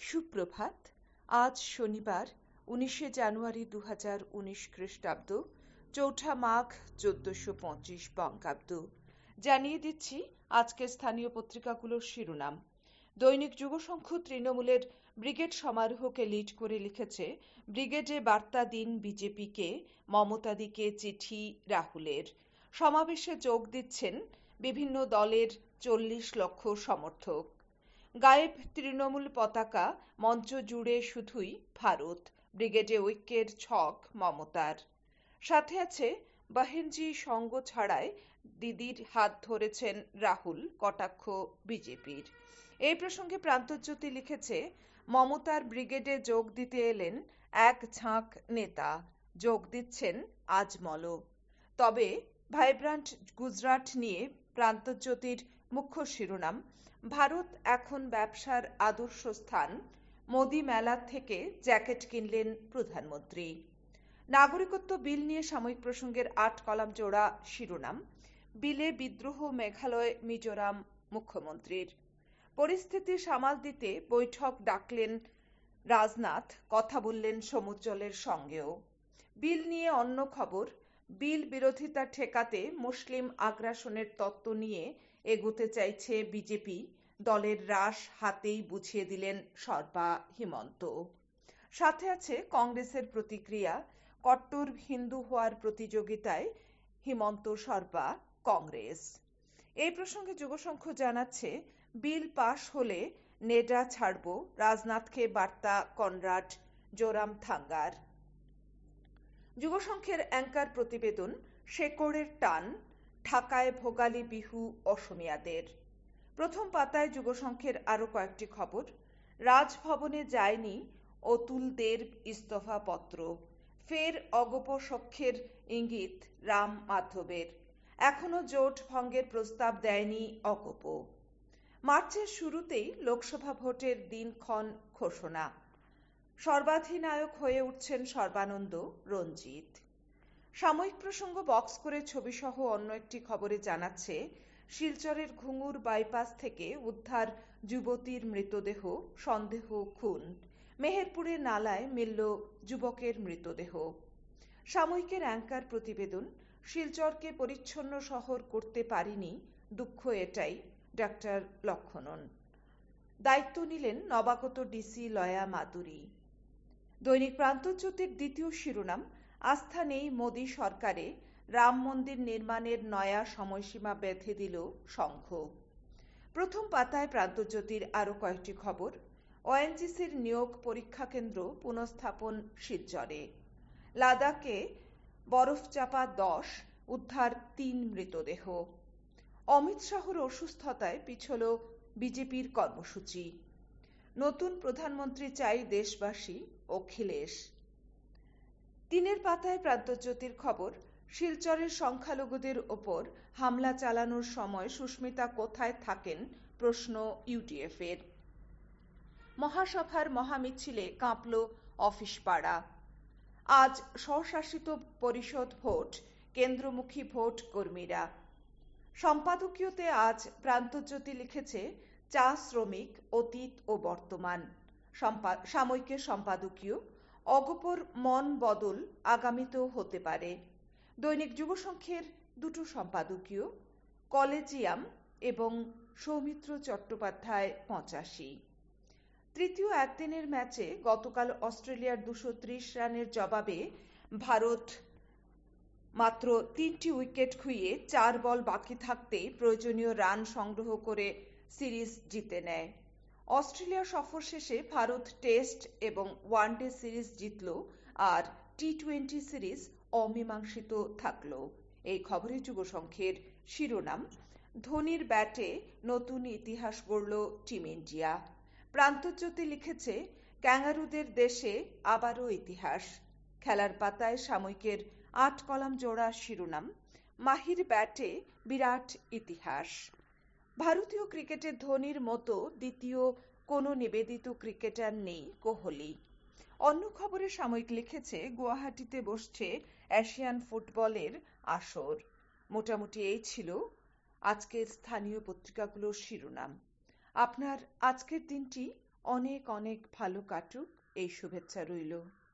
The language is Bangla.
সুপ্রভাত। আজ শনিবার 19শে জানুয়ারি 2019 খ্রিস্টাব্দ, চৌঠা মাঘ 1425 বঙ্গাব্দ। জানিয়ে দিচ্ছি আজকের স্থানীয় পত্রিকাগুলোর শিরোনাম। দৈনিক যুগশঙ্খ তৃণমূলের ব্রিগেড সমারোহকে লিড করে লিখেছে, ব্রিগেডে বার্তা দিন বিজেপিকে, মমতাদিকে চিঠি রাহুলের। সমাবেশে যোগ দিচ্ছেন বিভিন্ন দলের 40 লক্ষ সমর্থক। গায়েব তৃণমূল পতাকা, মঞ্চ জুড়ে শুধুই ভারত, ব্রিগেডে ঐক্যের ছক মমতার। সাথে আছে বাহেনজি সঙ্গ ছাড়ায় দিদির হাত ধরেছেন রাহুল, কটাক্ষ বিজেপির। এই প্রসঙ্গে প্রান্তজ্যোতি লিখেছে, মমতার ব্রিগেডে যোগ দিতে এলেন এক ঝাঁক নেতা, যোগ দিচ্ছেন আজমল। তবে ভাইব্রান্ট গুজরাট নিয়ে প্রান্তজ্যোতির মুখ্য শিরোনাম, ভারত এখন ব্যবসার আদর্শ স্থান, মোদি মেলা থেকে জ্যাকেট কিনলেন প্রধানমন্ত্রী। নাগরিকত্ব বিল নিয়ে সাময়িক প্রসঙ্গের 8 কলাম জোড়া শিরোনাম, বিলে বিদ্রোহ মেঘালয় মিজোরাম মুখ্যমন্ত্রীর। পরিস্থিতি সামাল দিতে বৈঠক ডাকলেন রাজনাথ, কথা বললেন সমুজ্জ্বলের সঙ্গেও। বিল নিয়ে অন্য খবর, বিল বিরোধিতা ঠেকাতে মুসলিম আগ্রাসনের তত্ত্ব নিয়ে এগোতে চাইছে বিজেপি, দলের রাশ হাতেই বুঝিয়ে দিলেন শর্মা হিমন্ত। সাথে আছে কংগ্রেসের প্রতিক্রিয়া, কট্টর হিন্দু হওয়ার প্রতিযোগিতায় হিমন্ত শর্মা কংগ্রেস। এই প্রসঙ্গে যুগশঙ্খ জানাচ্ছে, বিল পাশ হলে নেডা ছাড়ব, রাজনাথকে বার্তা কনরাড জোরামথাঙ্গার। যুগশঙ্খের অ্যাঙ্কার প্রতিবেদন, শেকড়ের টান, ঢাকায় ভোগালী বিহু অসমীয়াদের। প্রথম পাতায় যুগশঙ্খের আরও কয়েকটি খবর। রাজভবনে যায়নি অতুলদের ইস্তফাপত্র, ফের অগপসখ্যের ইঙ্গিত রাম মাধবের। এখনও জোট ভঙ্গের প্রস্তাব দেয়নি অগপ। মার্চের শুরুতেই লোকসভা ভোটের দিনক্ষণ ঘোষণা, সর্বাধিনায়ক হয়ে উঠছেন সর্বানন্দ, রঞ্জিত। সাময়িক প্রসঙ্গ বক্স করে ছবিসহ অন্য একটি খবরে জানাচ্ছে, শিলচরের ঘুঙুর বাইপাস থেকে উদ্ধার যুবতীর মৃতদেহ, সন্দেহ খুন। মেহেরপুরে নালায় মিলল যুবকের মৃতদেহ। সাময়িকের অ্যাঙ্কার প্রতিবেদন, শিলচরকে পরিচ্ছন্ন শহর করতে পারিনি, দুঃখ এটাই, ডাক্তার লক্ষণন। দায়িত্ব নিলেন নবাগত ডিসি লয়া মাদুরী। দৈনিক প্রান্তজ্যোতির দ্বিতীয় শিরোনাম, আস্থা নেই মোদি সরকারে, রাম মন্দির নির্মাণের নয়া সময়সীমা বেঁধে দিল সংঘ। প্রথম পাতায় প্রান্তজ্যোতির আরও কয়েকটি খবর। ওএনজিসির নিয়োগ পরীক্ষা কেন্দ্র পুনঃস্থাপন শিলচরে। লাদাখে বরফচাপা 10, উদ্ধার 3 মৃতদেহ। অমিত শাহর অসুস্থতায় পিছল বিজেপির কর্মসূচি। নতুন প্রধানমন্ত্রী চাই দেশবাসী, অখিলেশ। 3 পাতায় প্রান্তজ্যোতির খবর, শিলচরের সংখ্যালঘুদের ওপর হামলা চালানোর সময় সুস্মিতা কোথায় থাকেন, প্রশ্ন ইউডিএফের। মহাসভার মহামিছিলে কাঁপল অফিস পাড়া। আজ স্বশাসিত পরিষদ ভোট, কেন্দ্রমুখী ভোট কর্মীরা। সম্পাদকীয়তে আজ প্রান্তজ্যোতি লিখেছে, চা শ্রমিক, অতীত ও বর্তমান। সাময়িকের সম্পাদকীয়, অগপর মন বদল আগামীতেও হতে পারে। দৈনিক যুগশঙ্খের 2 সম্পাদকীয়, কলেজিয়াম এবং সৌমিত্র চট্টোপাধ্যায় 85। তৃতীয় একদিনের ম্যাচে গতকাল অস্ট্রেলিয়ার 230 রানের জবাবে ভারত মাত্র 3টি উইকেট খুইয়ে 4 বল বাকি থাকতেই প্রয়োজনীয় রান সংগ্রহ করে সিরিজ জিতে নেয়। অস্ট্রেলিয়া সফর শেষে ভারত টেস্ট এবং ওয়ানডে সিরিজ জিতল, আর টি-20 সিরিজ অমীমাংসিত থাকল। এই খবরে যুগশঙ্খের শিরোনাম, ধোনির ব্যাটে নতুন ইতিহাস গড়ল টিম ইন্ডিয়া। প্রান্তজ্যোতি লিখেছে, ক্যাঙ্গারুদের দেশে আবারও ইতিহাস। খেলার পাতায় সাময়িকের 8 কলাম জোড়া শিরোনাম, মাহির ব্যাটে বিরাট ইতিহাস। ভারতীয় ক্রিকেটে ধোনির মতো দ্বিতীয় কোনো নিবেদিত ক্রিকেটার নেই কোহলি। অন্য খবরে সাময়িক লিখেছে, গুয়াহাটিতে বসছে এশিয়ান ফুটবলের আসর। মোটামুটি এই ছিল আজকের স্থানীয় পত্রিকাগুলোর শিরোনাম। আপনার আজকের দিনটি অনেক অনেক ভালো কাটুক এই শুভেচ্ছা রইল।